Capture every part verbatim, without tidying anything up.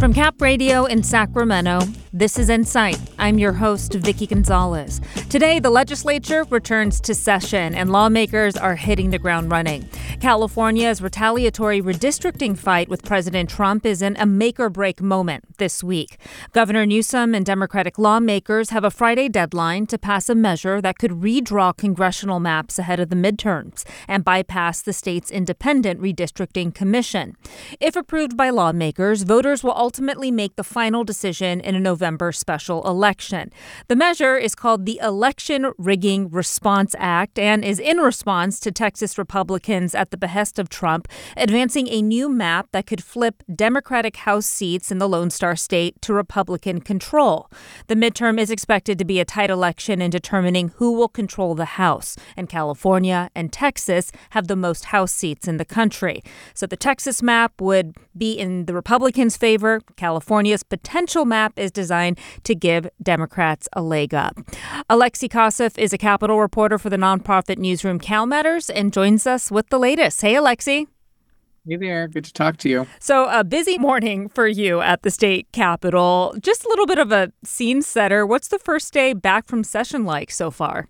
From Cap Radio in Sacramento, this is Insight. I'm your host, Vicky Gonzalez. Today, the legislature returns to session and lawmakers are hitting the ground running. California's retaliatory redistricting fight with President Trump is in a make-or-break moment this week. Governor Newsom and Democratic lawmakers have a Friday deadline to pass a measure that could redraw congressional maps ahead of the midterms and bypass the state's independent redistricting commission. If approved by lawmakers, voters will ultimately make the final decision in a November special election. The measure is called the Election Rigging Response Act and is in response to Texas Republicans at the behest of Trump advancing a new map that could flip Democratic House seats in the Lone Star State to Republican control. The midterm is expected to be a tight election in determining who will control the House, and California and Texas have the most House seats in the country. So the Texas map would be in the Republicans' favor. California's potential map is designed to give Democrats a leg up. Alexei Koseff is a Capitol reporter for the nonprofit newsroom CalMatters and joins us with the latest. Hey, Alexei. Hey there. Good to talk to you. So a busy morning for you at the state capitol. Just a little bit of a scene setter. What's the first day back from session like so far?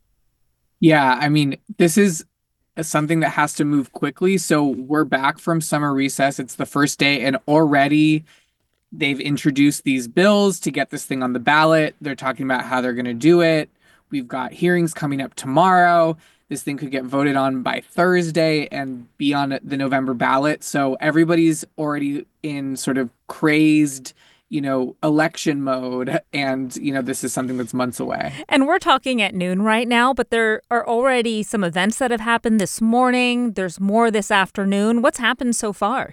Yeah, I mean, this is something that has to move quickly. So we're back from summer recess. It's the first day, and already they've introduced these bills to get this thing on the ballot. They're talking about how they're going to do it. We've got hearings coming up tomorrow. This thing could get voted on by Thursday and be on the November ballot. So everybody's already in sort of crazed, you know, election mode. And, you know, this is something that's months away. And we're talking at noon right now, but there are already some events that have happened this morning. There's more this afternoon. What's happened so far?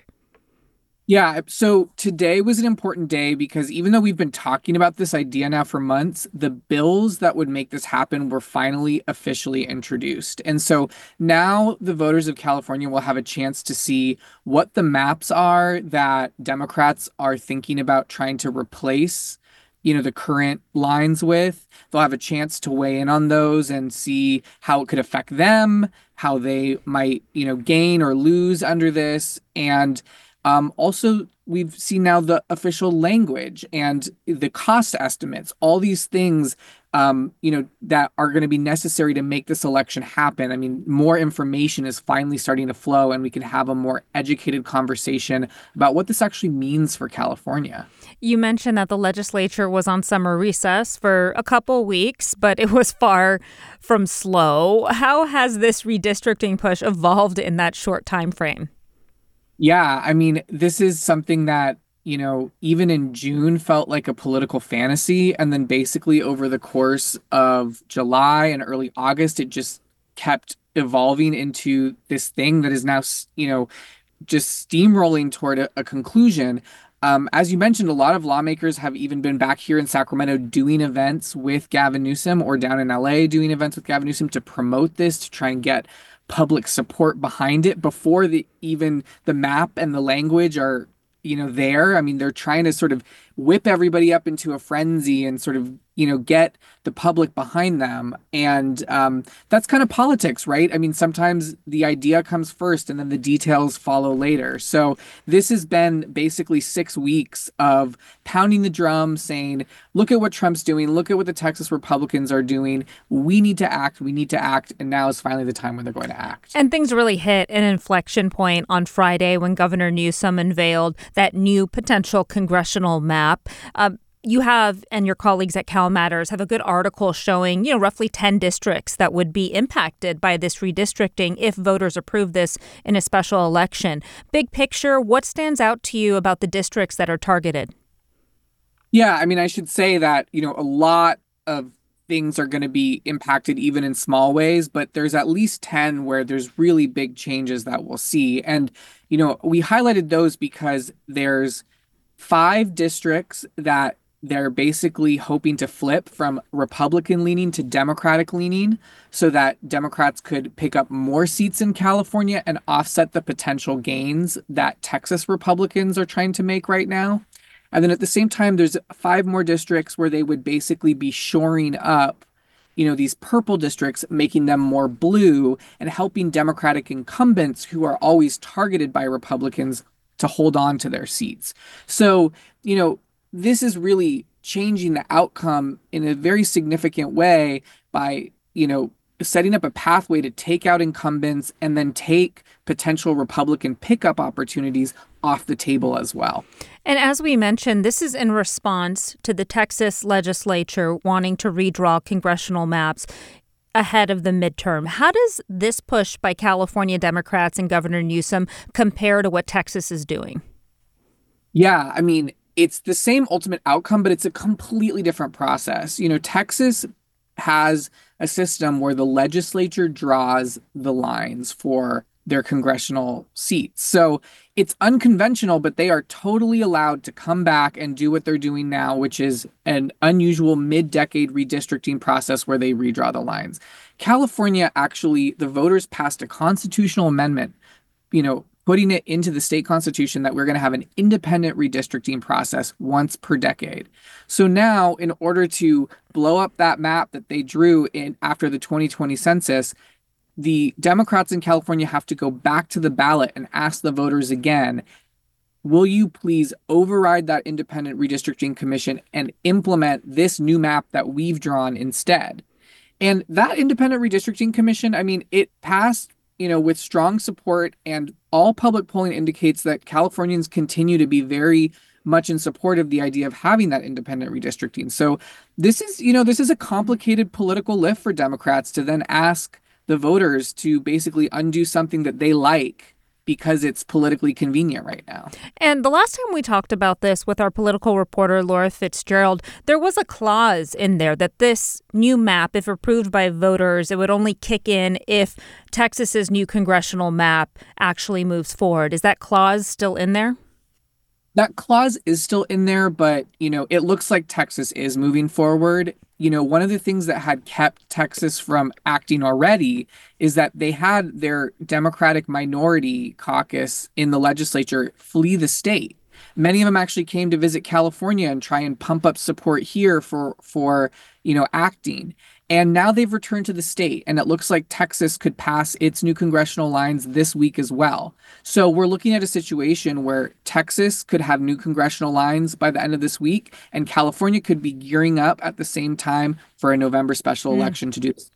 Yeah, so today was an important day because even though we've been talking about this idea now for months, the bills that would make this happen were finally officially introduced. And so now the voters of California will have a chance to see what the maps are that Democrats are thinking about trying to replace, you know, the current lines with. They'll have a chance to weigh in on those and see how it could affect them, how they might, you know, gain or lose under this. And Um, also, we've seen now the official language and the cost estimates, all these things, um, you know, that are going to be necessary to make this election happen. I mean, more information is finally starting to flow, and we can have a more educated conversation about what this actually means for California. You mentioned that the legislature was on summer recess for a couple weeks, but it was far from slow. How has this redistricting push evolved in that short time frame? Yeah, I mean, this is something that, you know, even in June felt like a political fantasy. And then basically over the course of July and early August, it just kept evolving into this thing that is now, you know, just steamrolling toward a, a conclusion. Um, as you mentioned, a lot of lawmakers have even been back here in Sacramento doing events with Gavin Newsom, or down in L A doing events with Gavin Newsom to promote this, to try and get public support behind it before the even the map and the language are, you know, there. I mean, they're trying to sort of whip everybody up into a frenzy and sort of, you know, get the public behind them. And um, that's kind of politics, right? I mean, sometimes the idea comes first and then the details follow later. So this has been basically six weeks of pounding the drum, saying, look at what Trump's doing. Look at what the Texas Republicans are doing. We need to act. We need to act. And now is finally the time when they're going to act. And things really hit an inflection point on Friday when Governor Newsom unveiled that new potential congressional map. Uh, you have, and your colleagues at CalMatters have a good article showing, you know, roughly ten districts that would be impacted by this redistricting if voters approve this in a special election. Big picture, what stands out to you about the districts that are targeted? Yeah, I mean, I should say that, you know, a lot of things are going to be impacted even in small ways, but there's at least ten where there's really big changes that we'll see. And, you know, we highlighted those because there's five districts that they're basically hoping to flip from Republican leaning to Democratic leaning so that Democrats could pick up more seats in California and offset the potential gains that Texas Republicans are trying to make right now. And then at the same time, there's five more districts where they would basically be shoring up, you know, these purple districts, making them more blue and helping Democratic incumbents who are always targeted by Republicans to hold on to their seats. So, you know, this is really changing the outcome in a very significant way by, you know, setting up a pathway to take out incumbents and then take potential Republican pickup opportunities off the table as well. And as we mentioned, this is in response to the Texas legislature wanting to redraw congressional maps ahead of the midterm. How does this push by California Democrats and Governor Newsom compare to what Texas is doing? Yeah, I mean, it's the same ultimate outcome, but it's a completely different process. You know, Texas has a system where the legislature draws the lines for their congressional seats. So it's unconventional, but they are totally allowed to come back and do what they're doing now, which is an unusual mid-decade redistricting process where they redraw the lines. California, actually, the voters passed a constitutional amendment, you know, putting it into the state constitution that we're going to have an independent redistricting process once per decade. So now, in order to blow up that map that they drew in after the twenty twenty census, the Democrats in California have to go back to the ballot and ask the voters again, will you please override that independent redistricting commission and implement this new map that we've drawn instead? And that independent redistricting commission, I mean, it passed, you know, with strong support, and all public polling indicates that Californians continue to be very much in support of the idea of having that independent redistricting. So this is, you know, this is a complicated political lift for Democrats to then ask the voters to basically undo something that they like because it's politically convenient right now. And the last time we talked about this with our political reporter, Laura Fitzgerald, there was a clause in there that this new map, if approved by voters, it would only kick in if Texas's new congressional map actually moves forward. Is that clause still in there? That clause is still in there, but, you know, it looks like Texas is moving forward. You know, one of the things that had kept Texas from acting already is that they had their Democratic minority caucus in the legislature flee the state. Many of them actually came to visit California and try and pump up support here for, for, you know, acting. And now they've returned to the state, and it looks like Texas could pass its new congressional lines this week as well. So we're looking at a situation where Texas could have new congressional lines by the end of this week, and California could be gearing up at the same time for a November special mm. election to do this.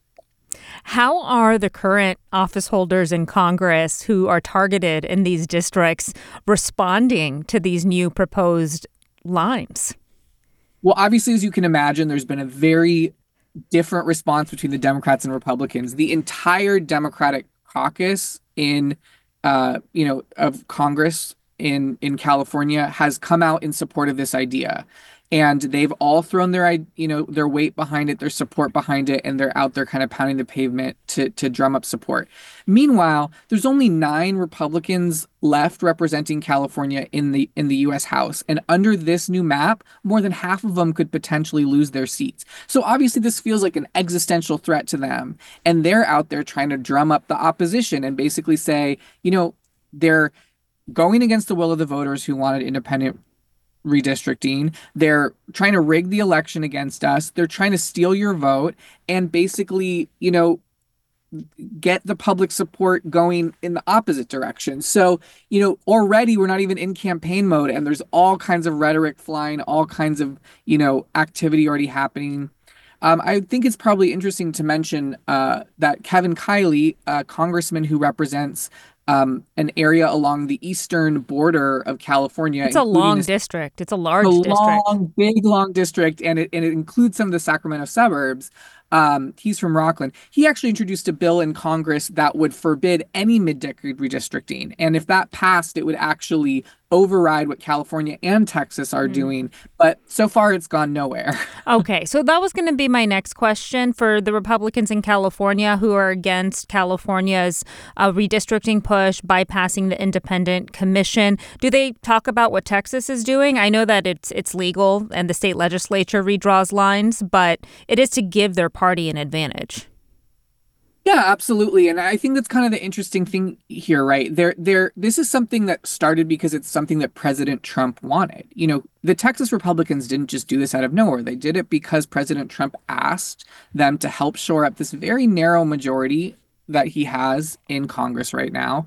How are the current office holders in Congress who are targeted in these districts responding to these new proposed lines? Well, obviously, as you can imagine, there's been a very different response between the Democrats and Republicans. The entire Democratic caucus in, uh, you know, of Congress in in California has come out in support of this idea. And they've all thrown their, you know, their weight behind it, their support behind it, and they're out there kind of pounding the pavement to to drum up support. Meanwhile, there's only nine Republicans left representing California in the in the U S House, and under this new map, more than half of them could potentially lose their seats. So obviously, this feels like an existential threat to them, and they're out there trying to drum up the opposition and basically say, you know, they're going against the will of the voters who wanted independent redistricting. They're trying to rig the election against us. They're trying to steal your vote and basically, you know, get the public support going in the opposite direction. So, you know, already we're not even in campaign mode, and there's all kinds of rhetoric flying, all kinds of, you know, activity already happening. Um, I think it's probably interesting to mention uh, that Kevin Kiley, a congressman who represents Um, an area along the eastern border of California. It's a long this, district. It's a large a district. long, big, long district, and it, and it includes some of the Sacramento suburbs. Um, he's from Rockland. He actually introduced a bill in Congress that would forbid any mid-decade redistricting. And if that passed, it would actually override what California and Texas are mm. doing. But so far, it's gone nowhere. Okay, so that was going to be my next question for the Republicans in California who are against California's uh, redistricting push, bypassing the independent commission. Do they talk about what Texas is doing? I know that it's it's legal and the state legislature redraws lines, but it is to give their party an advantage. Yeah, absolutely. And I think that's kind of the interesting thing here, right? There, there, this is something that started because it's something that President Trump wanted. You know, the Texas Republicans didn't just do this out of nowhere. They did it because President Trump asked them to help shore up this very narrow majority that he has in Congress right now.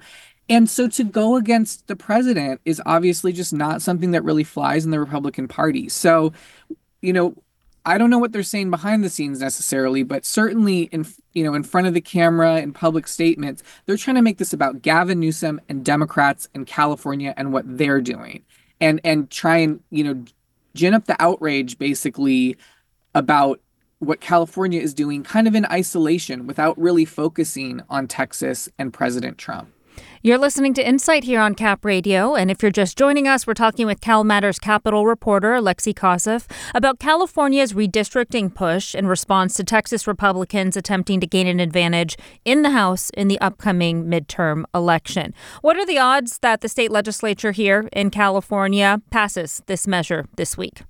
And so to go against the president is obviously just not something that really flies in the Republican Party. So, you know, I don't know what they're saying behind the scenes necessarily, but certainly in, you know, in front of the camera in public statements, they're trying to make this about Gavin Newsom and Democrats in California and what they're doing. And and try and, you know, gin up the outrage basically about what California is doing kind of in isolation without really focusing on Texas and President Trump. You're listening to Insight here on Cap Radio, and if you're just joining us, we're talking with Cal Matters Capitol reporter Alexei Koseff about California's redistricting push in response to Texas Republicans attempting to gain an advantage in the House in the upcoming midterm election. What are the odds that the state legislature here in California passes this measure this week?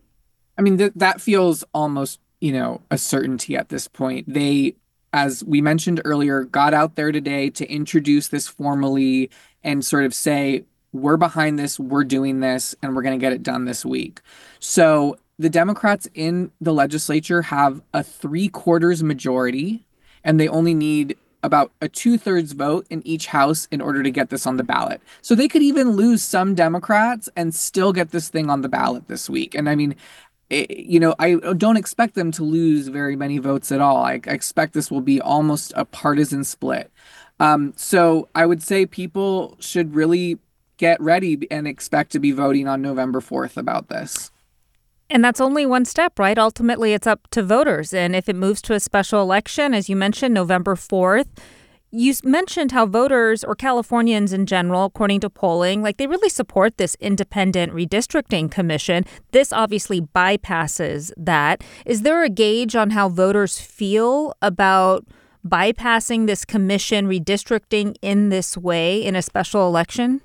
I mean, th- that feels almost, you know, a certainty at this point. They, as we mentioned earlier, got out there today to introduce this formally and sort of say, we're behind this, we're doing this, and we're going to get it done this week. So the Democrats in the legislature have a three quarters majority, and they only need about a two thirds vote in each house in order to get this on the ballot. So they could even lose some Democrats and still get this thing on the ballot this week. And I mean, it, you know, I don't expect them to lose very many votes at all. I, I expect this will be almost a partisan split. Um, so I would say people should really get ready and expect to be voting on November fourth about this. And that's only one step, right? Ultimately, it's up to voters. And if it moves to a special election, as you mentioned, November fourth, you mentioned how voters or Californians in general, according to polling, like they really support this independent redistricting commission. This obviously bypasses that. Is there a gauge on how voters feel about bypassing this commission redistricting in this way in a special election?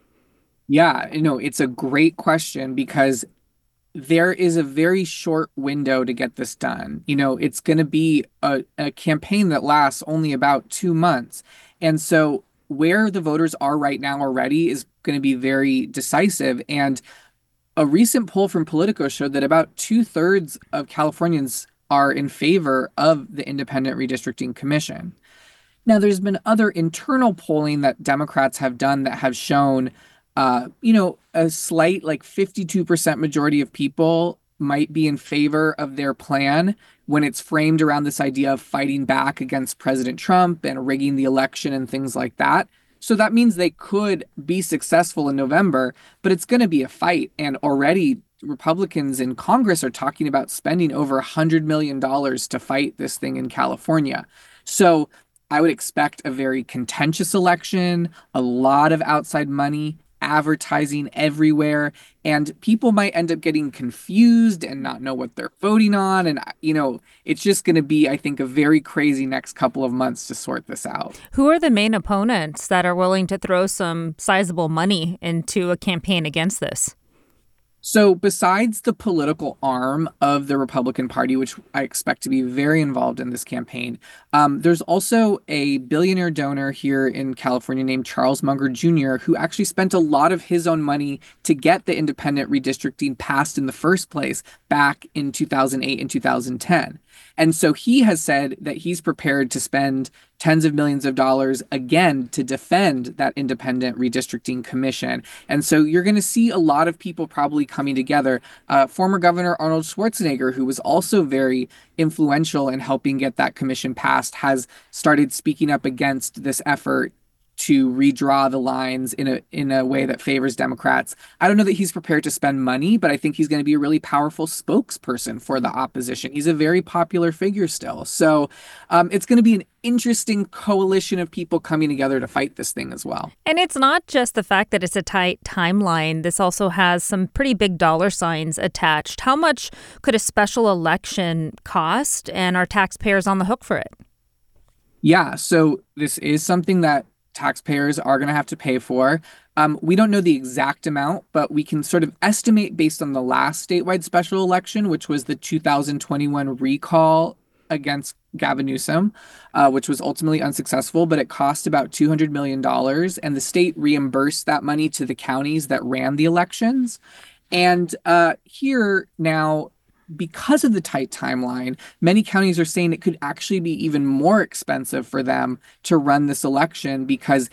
Yeah, you know, it's a great question because there is a very short window to get this done. You know, it's going to be a, a campaign that lasts only about two months. And so where the voters are right now already is going to be very decisive. And a recent poll from Politico showed that about two thirds of Californians are in favor of the Independent Redistricting Commission. Now, there's been other internal polling that Democrats have done that have shown uh, you know, a slight like fifty-two percent majority of people might be in favor of their plan when it's framed around this idea of fighting back against President Trump and rigging the election and things like that. So that means they could be successful in November, but it's going to be a fight. And already Republicans in Congress are talking about spending over one hundred million dollars to fight this thing in California. So I would expect a very contentious election, a lot of outside money, advertising everywhere, and people might end up getting confused and not know what they're voting on. And, you know, it's just going to be, I think, a very crazy next couple of months to sort this out. Who are the main opponents that are willing to throw some sizable money into a campaign against this? So besides the political arm of the Republican Party, which I expect to be very involved in this campaign, um, there's also a billionaire donor here in California named Charles Munger Junior, who actually spent a lot of his own money to get the independent redistricting passed in the first place back in two thousand eight and two thousand ten. And so he has said that he's prepared to spend tens of millions of dollars again to defend that independent redistricting commission. And so you're going to see a lot of people probably coming together. Uh, former Governor Arnold Schwarzenegger, who was also very influential in helping get that commission passed, has started speaking up against this effort to redraw the lines in a in a way that favors Democrats. I don't know that he's prepared to spend money, but I think he's going to be a really powerful spokesperson for the opposition. He's a very popular figure still. So um, it's going to be an interesting coalition of people coming together to fight this thing as well. And it's not just the fact that it's a tight timeline. This also has some pretty big dollar signs attached. How much could a special election cost, and are taxpayers on the hook for it? Yeah, so this is something that taxpayers are going to have to pay for. Um, we don't know the exact amount, but we can sort of estimate based on the last statewide special election, which was the two thousand twenty-one recall against Gavin Newsom, uh, which was ultimately unsuccessful, but it cost about two hundred million dollars, and the state reimbursed that money to the counties that ran the elections. And uh, here now, because of the tight timeline, many counties are saying it could actually be even more expensive for them to run this election because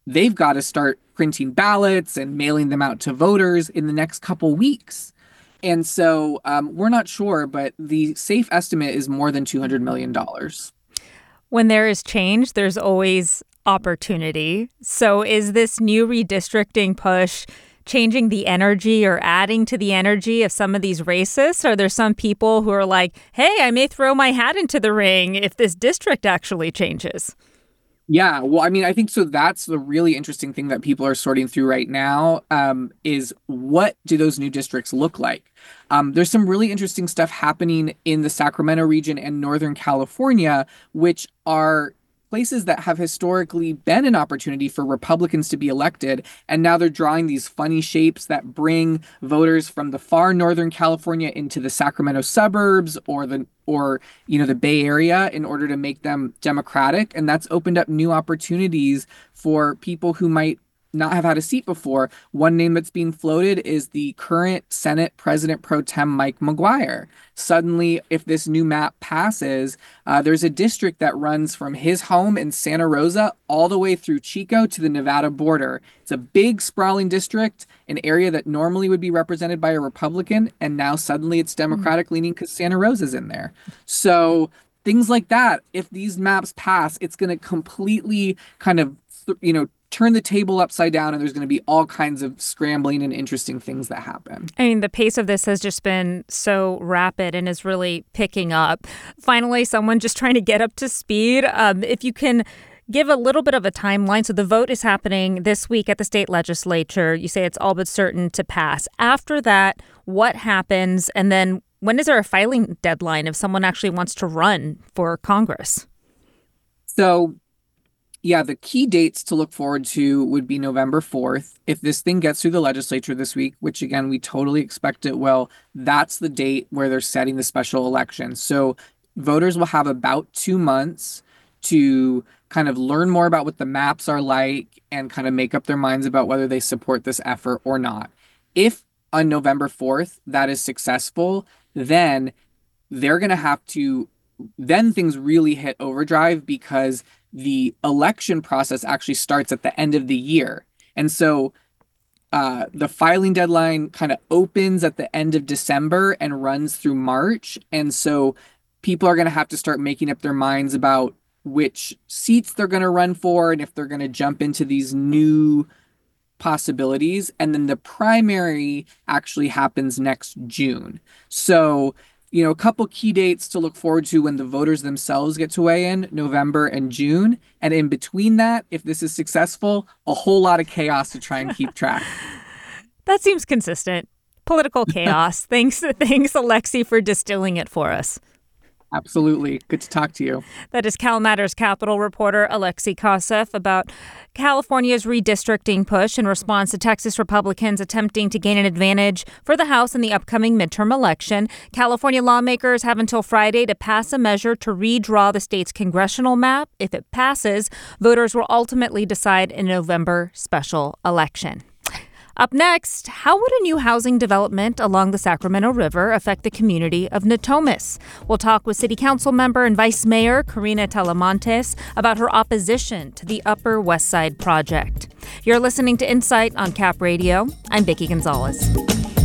they've got to start printing ballots and mailing them out to voters in the next couple weeks. And so um, we're not sure, but the safe estimate is more than two hundred million dollars. When there is change, there's always opportunity. So is this new redistricting push changing the energy or adding to the energy of some of these races? Are there some people who are like, hey, I may throw my hat into the ring if this district actually changes? Yeah, well, I mean, I think so. That's the really interesting thing that people are sorting through right now um, is what do those new districts look like? Um, there's some really interesting stuff happening in the Sacramento region and Northern California, which are places that have historically been an opportunity for Republicans to be elected. And now they're drawing these funny shapes that bring voters from the far Northern California into the Sacramento suburbs or the or, you know, the Bay Area in order to make them Democratic. And that's opened up new opportunities for people who might not have had a seat before. One name that's being floated is the current Senate President pro tem Mike McGuire. Suddenly, if this new map passes, uh, there's a district that runs from his home in Santa Rosa all the way through Chico to the Nevada border. It's a big, sprawling district, an area that normally would be represented by a Republican, and now suddenly it's Democratic leaning because Santa Rosa's in there. So things like that, if these maps pass, it's going to completely kind of, you know, turn the table upside down, and there's going to be all kinds of scrambling and interesting things that happen. I mean, the pace of this has just been so rapid and is really picking up. Finally, someone just trying to get up to speed. Um, if you can give a little bit of a timeline. So the vote is happening this week at the state legislature. You say it's all but certain to pass. After that, what happens? And then when is there a filing deadline if someone actually wants to run for Congress? So yeah, the key dates to look forward to would be November fourth. If this thing gets through the legislature this week, which again, we totally expect it will, that's the date where they're setting the special election. So voters will have about two months to kind of learn more about what the maps are like and kind of make up their minds about whether they support this effort or not. If on November fourth that is successful, then they're going to have to, then things really hit overdrive because the election process actually starts at the end of the year. And so uh, the filing deadline kind of opens at the end of December and runs through March. And so people are going to have to start making up their minds about which seats they're going to run for and if they're going to jump into these new possibilities. And then the primary actually happens next June. So you know, a couple key dates to look forward to when the voters themselves get to weigh in, November and June. And in between that, if this is successful, a whole lot of chaos to try and keep track. That seems consistent. Political chaos. thanks, thanks, Alexi, for distilling it for us. Absolutely. Good to talk to you. That is Cal Matters Capital reporter Alexi Koseff about California's redistricting push in response to Texas Republicans attempting to gain an advantage for the House in the upcoming midterm election. California lawmakers have until Friday to pass a measure to redraw the state's congressional map. If it passes, voters will ultimately decide in a November special election. Up next, how would a new housing development along the Sacramento River affect the community of Natomas? We'll talk with City Council member and Vice Mayor Karina Talamantes about her opposition to the Upper West Side project. You're listening to Insight on Cap Radio. I'm Vicki Gonzalez.